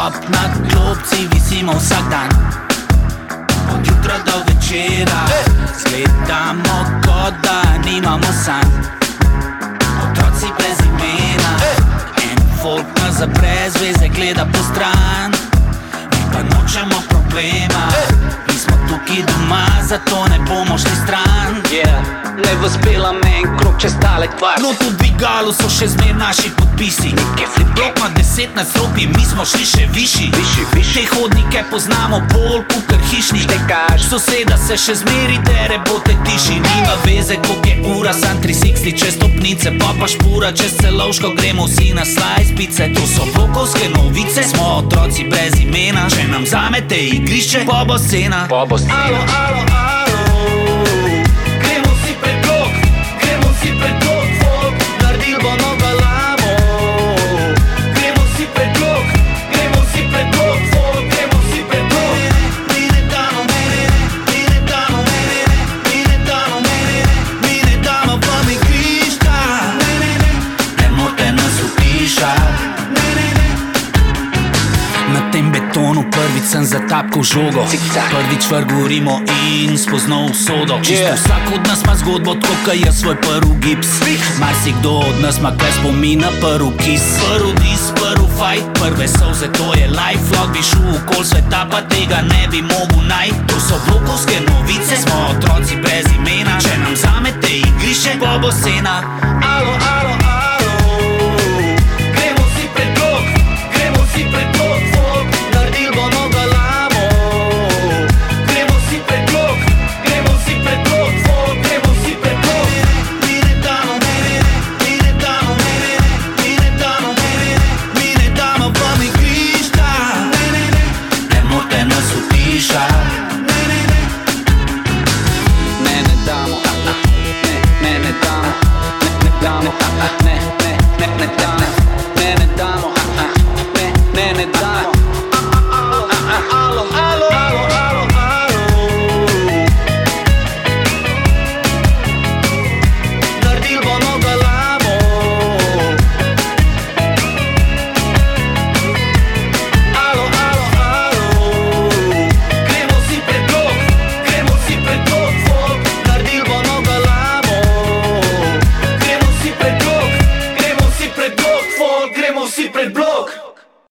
top, nad klopci visimo vsak dan. Od jutra do večera zgledamo, kot da nimamo sanj. Otroci brez imena, en folk nas za brez veze gleda po stran. Mi pa nočemo problema, mi smo tukaj doma, zato ne bomo šli stran. Ne vzpela me en krok čez tale kvart. No, tu v dvigalu so še zmer naši podpisi. Blok ima 10 nadstropij, mi smo šli še višji. Te hodnike poznamo bolj kukar hišni. Soseda se še zmeri dere, bo te tiši. Nima veze, koliko je ura, sam 360 čez stopnice. Pa špura čez Celovško, gremo vsi na slice pice. To so blokovske novice, smo otroci brez imena. Če nam zamete igrišče, pa bo scena. Alo, alo, alo, gremo si pred blok, folk, naredil bomo galamo. Gremo si pred blok, folk, gremo si pred blok. Mine damo, mine damo, mine damo, mine damo vam igrišča. Ne morate nas utišati. Na tem betonu prvič sem zatapkal žogo. Prvič vrgurimo in spoznal usodo. Čisto vsak od nas ima zgodbo, tako kaj jaz svoj prv gips. Marsikdo od nas ima kaj spomina, prv kis. Prv dis, prv fight, prve solze, to je life. Lahko bi šel okol sveta, pa tega ne bi mogel najt. To so blokovske novice, smo otroci brez imena. Če nam zamete igrišče, pa bo scena. Alo, alo.